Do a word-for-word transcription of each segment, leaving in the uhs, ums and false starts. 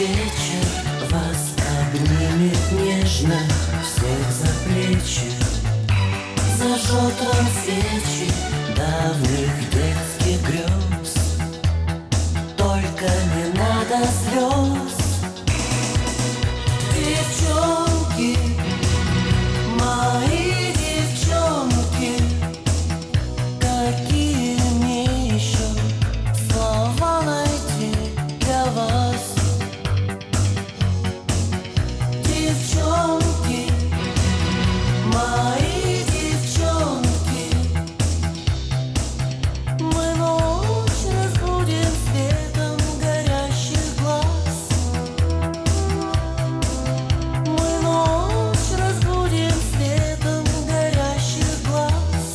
вечер вас обнимет нежно, всех за плечи, зажжет вам свечи давних детских грез. Только не надо слез. Девчонки, мои девчонки, какие мне еще слова найти для вас? Девчонки, мои девчонки, мы ночь разбудим светом горящих глаз. Мы ночь разбудим светом горящих глаз.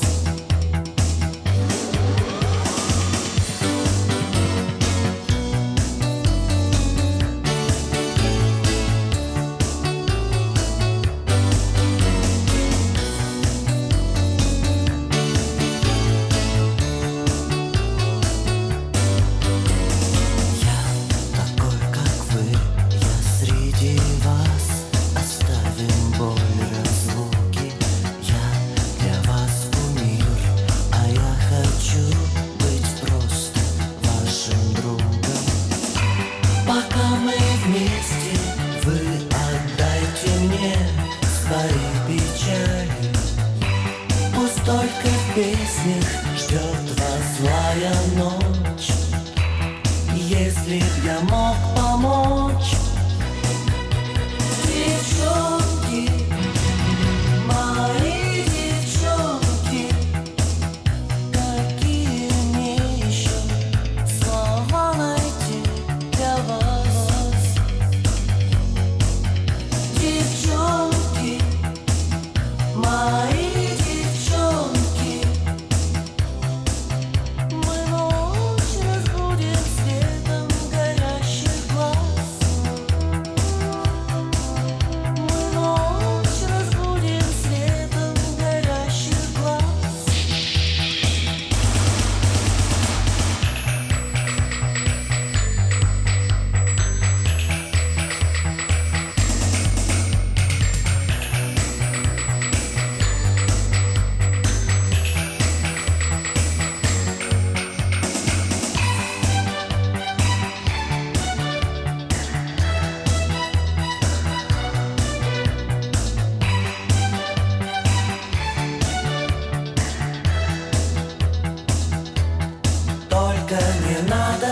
Я такой, как вы, я среди вас. Оставим боль разлуки. Я для вас кумир, а я хочу быть просто вашим другом. Пока мы вместе, вы отдайте мне свои печали. Пусть только в песнях ждет вас злая ночь. Если б я мог помочь. Девчонки, мои девчонки, какие мне еще слова найти для вас? Девчонки, мои девчонки, мы ночь разбудим светом горящих глаз. Мы ночь разбудим светом горящих глаз. Только не надо